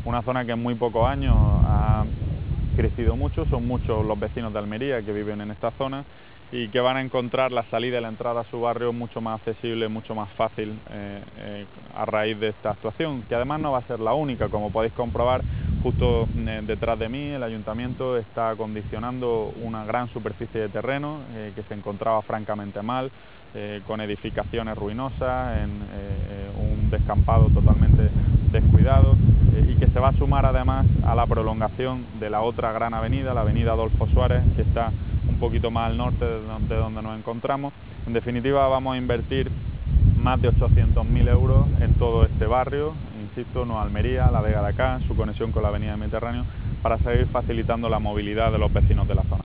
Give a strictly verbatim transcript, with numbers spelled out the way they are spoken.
una zona que en muy pocos años ha crecido mucho, son muchos los vecinos de Almería que viven en esta zona y que van a encontrar la salida y la entrada a su barrio mucho más accesible, mucho más fácil eh, eh, a raíz de esta actuación, que además no va a ser la única. Como podéis comprobar, justo eh, detrás de mí el ayuntamiento está acondicionando una gran superficie de terreno eh, que se encontraba francamente mal, eh, con edificaciones ruinosas, en eh, un descampado totalmente descuidado, eh, y que se va a sumar además a la prolongación de la otra gran avenida, la avenida Adolfo Suárez, que está un poquito más al norte de donde nos encontramos. En definitiva, vamos a invertir más de ochocientos mil euros en todo este barrio, insisto, Nueva Almería, La Vega de Acá, su conexión con la avenida Mediterráneo, para seguir facilitando la movilidad de los vecinos de la zona.